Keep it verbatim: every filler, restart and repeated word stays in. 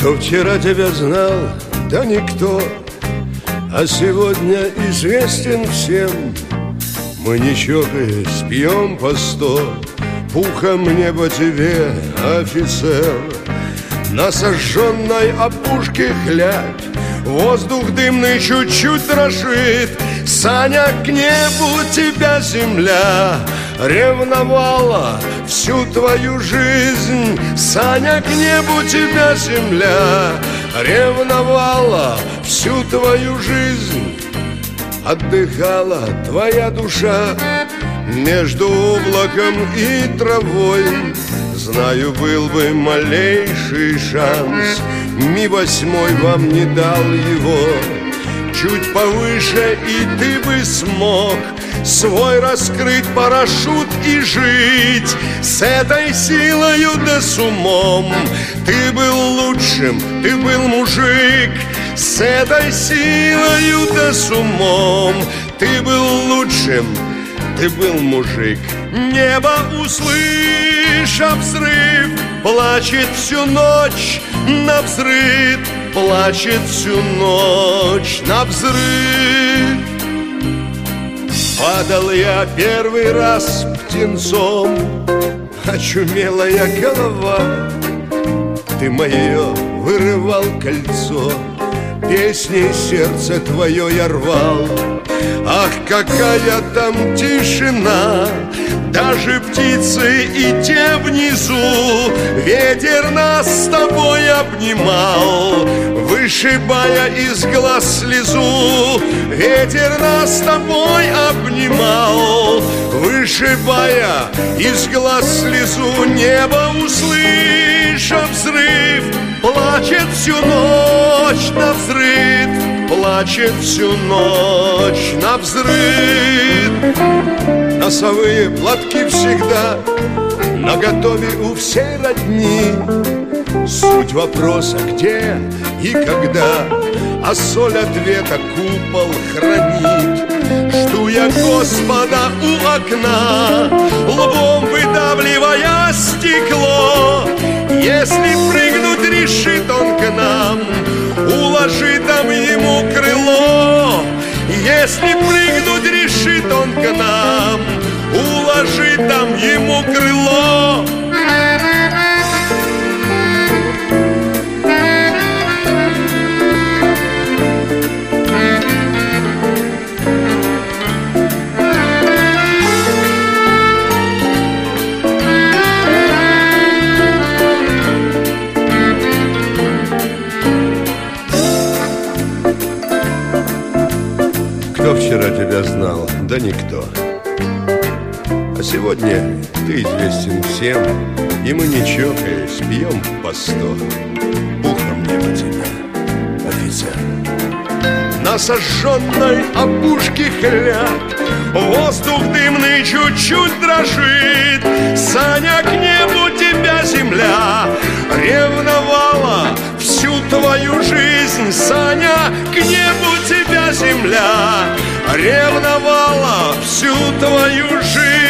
Кто вчера тебя знал, да никто, а сегодня известен всем. Мы не чокаясь пьем по сто, пухом небо тебе, офицер. На сожженной опушке хлябь, воздух дымный чуть-чуть дрожит. Саня, к небу тебя земля ревновала всю твою жизнь. Саня, к небу тебя земля ревновала всю твою жизнь. Отдыхала твоя душа между облаком и травой. Знаю, был бы малейший шанс, Ми восьмой вам не дал его. Чуть повыше, и ты бы смог свой раскрыть парашют и жить с этой силою да с умом. Ты был лучшим, ты был мужик, с этой силою да с умом. Ты был лучшим, ты был мужик. Небо, услышав взрыв, плачет всю ночь на взрыв, плачет всю ночь на взрыв. Падал я первый раз птенцом, очумелая голова. Ты мое вырывал кольцо, песней сердце твое я рвал. Ах, какая там тишина, даже птицы и те внизу. Ветер нас с тобой обнимал, вышибая из глаз слезу. Ветер нас с тобой обнимал, вышибая из глаз слезу. Небо, услышав взрыв, плачет всю ночь на взрыв, плачет всю ночь на взрыв. Носовые платки всегда наготове у всей родни. Суть вопроса где и когда, а соль ответа купол хранит. Жду я Господа у окна, лбом выдавливая стекло. Если прыгнуть решит он к нам, уложи там ему крыло. Если прыгнуть решит он к нам, уложи там ему крыло. Кто вчера тебя знал? Да никто. А сегодня ты известен всем, и мы, не чокаясь, пьем по сто. Пухом небо тебе, офицер. На сожженной опушке хляб, воздух дымный чуть-чуть дрожит. Саня, к небу тебя земля ревновала всю твою жизнь. Саня, к небу тебя земля ревновала всю твою жизнь.